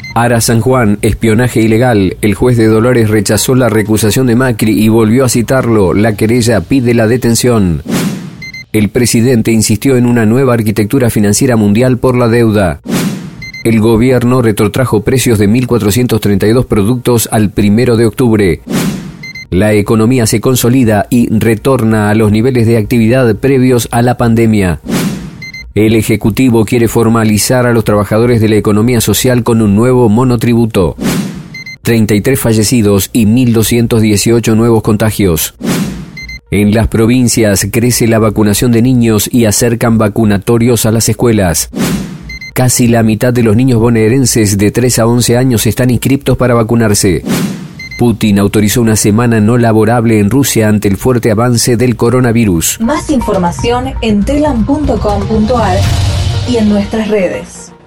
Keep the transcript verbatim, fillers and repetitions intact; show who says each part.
Speaker 1: Ara San Juan, espionaje ilegal. El juez de Dolores rechazó la recusación de Macri y volvió a citarlo. La querella pide la detención. El presidente insistió en una nueva arquitectura financiera mundial por la deuda. El gobierno retrotrajo precios de mil cuatrocientos treinta y dos productos al primero de octubre. La economía se consolida y retorna a los niveles de actividad previos a la pandemia. El Ejecutivo quiere formalizar a los trabajadores de la economía social con un nuevo monotributo. treinta y tres fallecidos y mil doscientos dieciocho nuevos contagios. En las provincias crece la vacunación de niños y acercan vacunatorios a las escuelas. Casi la mitad de los niños bonaerenses de tres a once años están inscriptos para vacunarse. Putin autorizó una semana no laborable en Rusia ante el fuerte avance del coronavirus.
Speaker 2: Más información en telam punto com punto ar y en nuestras redes.